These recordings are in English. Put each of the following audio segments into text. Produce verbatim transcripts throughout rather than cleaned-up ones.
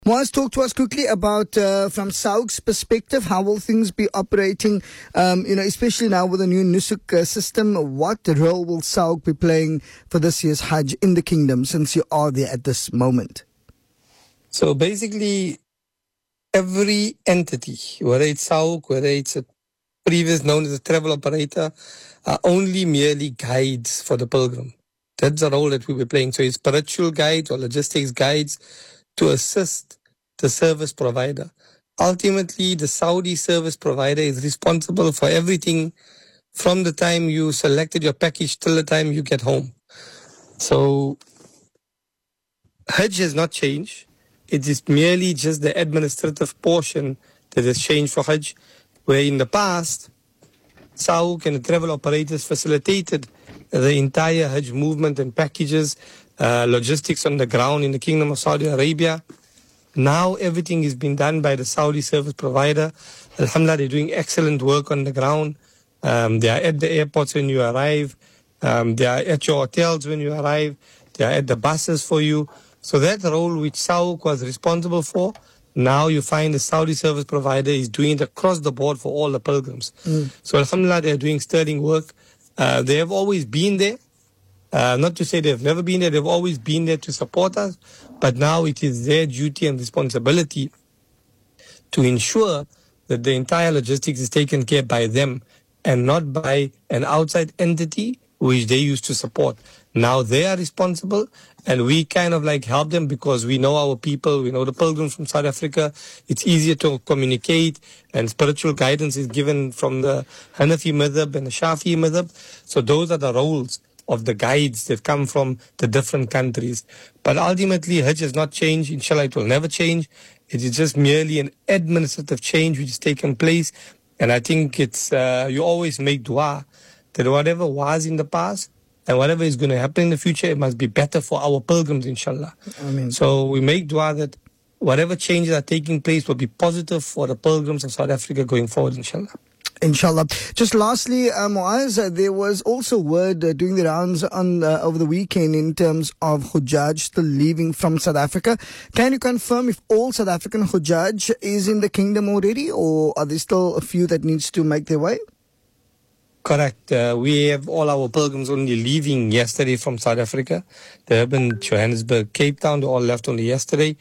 Moaz, talk to us quickly about, uh, from SAOC's perspective, how will things be operating, um, you know, especially now with the new Nusuk uh, system. What role will SAOC be playing for this year's Hajj in the kingdom, since you are there at this moment? So basically, every entity, whether it's SAOC, whether it's a previous known as a travel operator, are only merely guides for the pilgrim. That's the role that we'll be playing. So it's spiritual guides or logistics guides to assist the service provider. Ultimately, the Saudi service provider is responsible for everything from the time you selected your package till the time you get home. So Hajj has not changed. It is merely just the administrative portion that has changed for Hajj, where in the past, SAOC and the travel operators facilitated the entire Hajj movement and packages, uh, logistics on the ground in the Kingdom of Saudi Arabia. Now everything is being done by the Saudi service provider. Alhamdulillah, they're doing excellent work on the ground. Um, they are at the airports when you arrive. Um, they are at your hotels when you arrive. They are at the buses for you. So that role which SAOC was responsible for, now you find the Saudi service provider is doing it across the board for all the pilgrims. Mm. So Alhamdulillah, they're doing sterling work. Uh, they have always been there. Uh, not to say they've never been there, they've always been there to support us. But now it is their duty and responsibility to ensure that the entire logistics is taken care by them and not by an outside entity which they used to support. Now they are responsible, and we kind of like help them because we know our people, we know the pilgrims from South Africa. It's easier to communicate, and spiritual guidance is given from the Hanafi madhab and the Shafi'i madhab. So those are the roles of the guides that come from the different countries. But ultimately, Hajj has not changed. Inshallah, it will never change. It is just merely an administrative change which has taken place. And I think it's uh, you always make dua that whatever was in the past and whatever is going to happen in the future, it must be better for our pilgrims, inshallah. Amen. So we make dua that whatever changes are taking place will be positive for the pilgrims of South Africa going forward, inshallah. Inshallah. Just lastly, uh, Moaz, uh, there was also word uh, doing the rounds on uh, over the weekend in terms of Hujjaj still leaving from South Africa. Can you confirm if all South African Hujjaj is in the kingdom already, or are there still a few that needs to make their way? Correct. Uh, we have all our pilgrims only leaving yesterday from South Africa. Durban, Johannesburg, Cape Town, they all left only yesterday.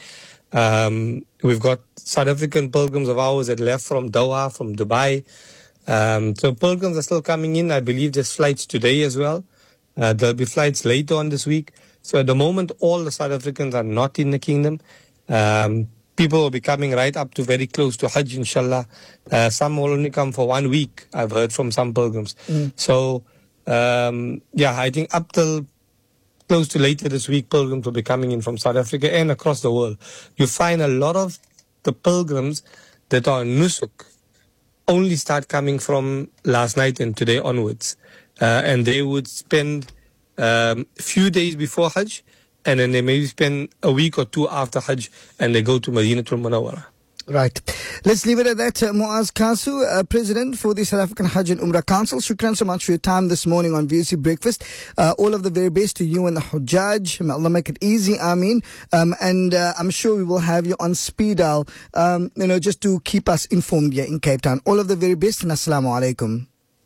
Um, we've got South African pilgrims of ours that left from Doha, from Dubai. Um, so pilgrims are still coming in. I believe there's flights today as well. Uh, there'll be flights later on this week. So at the moment, all the South Africans are not in the kingdom. Um, people will be coming right up to very close to Hajj, inshallah. Uh, some will only come for one week, I've heard from some pilgrims. Mm. So, um, yeah, I think up till close to later this week, pilgrims will be coming in from South Africa and across the world. You find a lot of the pilgrims that are Nusuk only start coming from last night and today onwards. Uh, and they would spend um, a few days before Hajj, and then they maybe spend a week or two after Hajj, and they go to Madinatul Munawwara. Right. Let's leave it at that. Uh, Moaz Kasu, uh, President for the South African Hajj and Umrah Council. Shukran so much for your time this morning on V O C Breakfast. Uh, all of the very best to you and the Hujjaj. May Allah make it easy. Ameen. Um, and uh, I'm sure we will have you on speed dial, um, you know, just to keep us informed here in Cape Town. All of the very best, and Assalamu alaikum.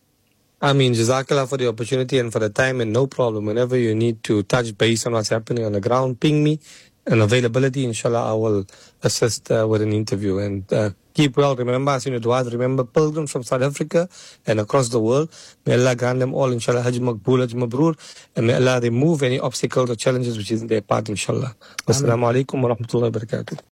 I mean, Jazakallah for the opportunity and for the time, and no problem. Whenever you need to touch base on what's happening on the ground, ping me. And availability, inshallah, I will assist uh, with an interview. And uh, keep well. Remember, as in du'as, remember pilgrims from South Africa and across the world. May Allah grant them all, inshallah, Hajj Maqbool, Hajj Mabrur. And may Allah remove any obstacles or challenges which is in their path, inshallah. Wassalamu alaikum wa rahmatullahi wa barakatuh.